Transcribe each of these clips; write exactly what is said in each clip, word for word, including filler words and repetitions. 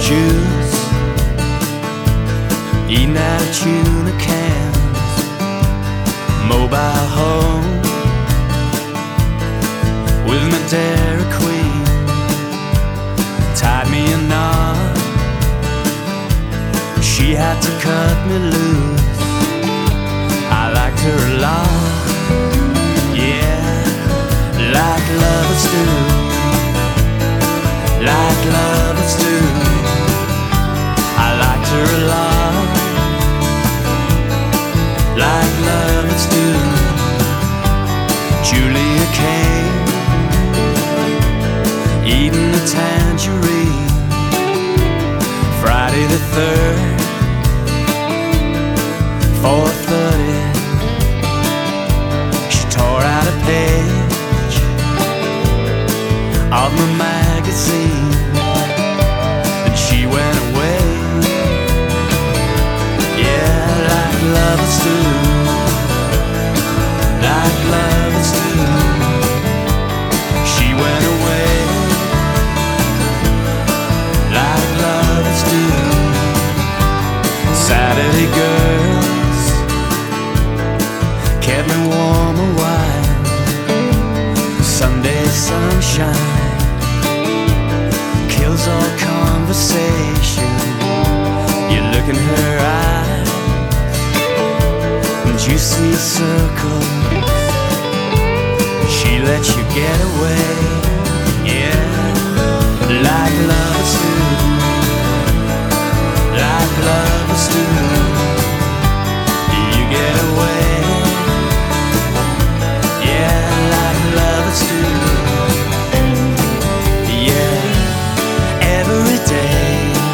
juice, eating out of tuna cans, mobile home with my Dairy Queen, tied me a knot. She had to cut me loose. I liked her a lot, yeah, like lovers do, like lovers do. I liked her a lot, like lovers do. Julia came, eating a tangerine. Friday the third, four thirty, she tore out a page of my magazine, and she went away, yeah, like lovers do, like lovers do. She went away, like lovers do. Saturday girls kept me warm a while. Sunday sunshine kills all conversation. You look in her eyes and you see circles. She lets you get away, yeah, like lovers do, like lovers do. You get away, yeah, like lovers do, yeah, every day.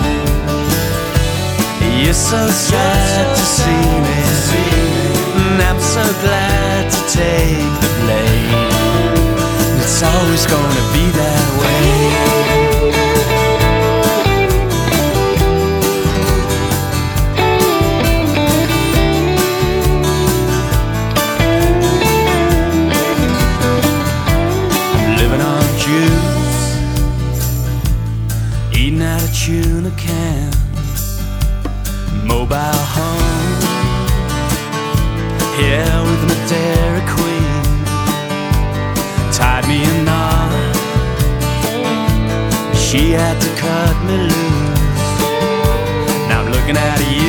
You're so sad to see me, and I'm so glad to take the blame. It's always gonna be that way. Eating out of tuna cans, mobile home, yeah, with my Dairy Queen, tied me a knot. She had to cut me loose. Now I'm looking at you.